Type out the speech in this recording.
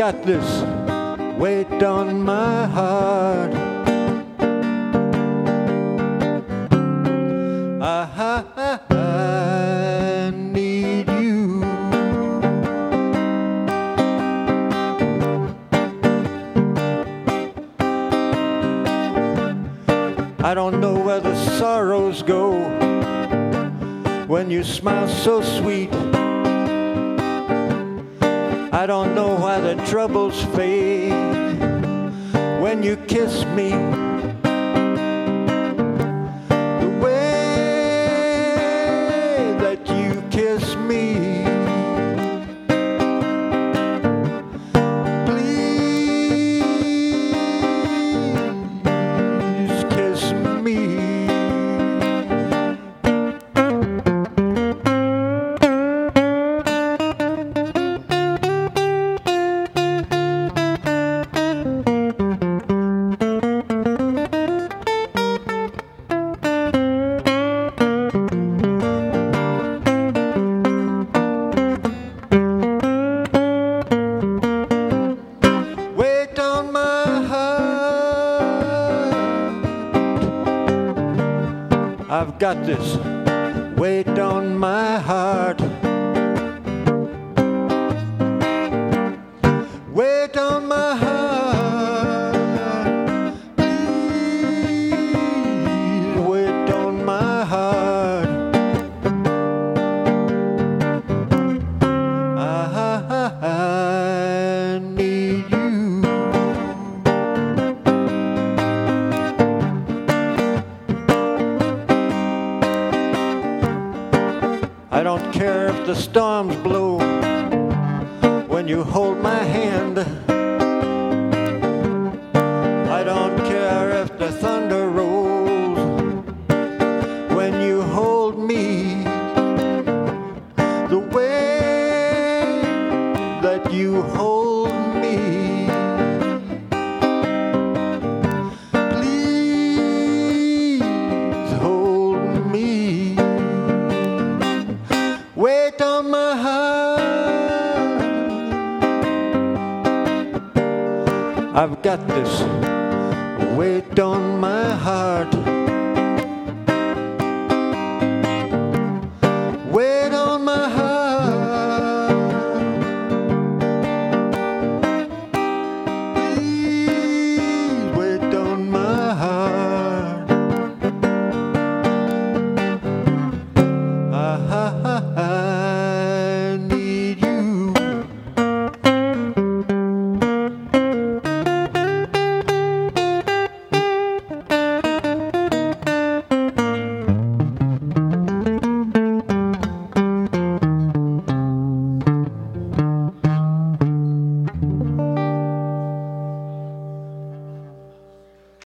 got this weight on my heart. I need you. I don't know where the sorrows go when you smile so sweet. I don't know why the troubles fade when you kiss me. The way that you kiss me, please kiss me. I've got this weight on my heart. Weight on my heart. Please, weight on my heart. I need you. I don't care if the storms blow when you hold my hand. I don't care if the thunder rolls when you hold me. The way that you hold me, please hold me. Weight on my heart. I've got this weight on my heart.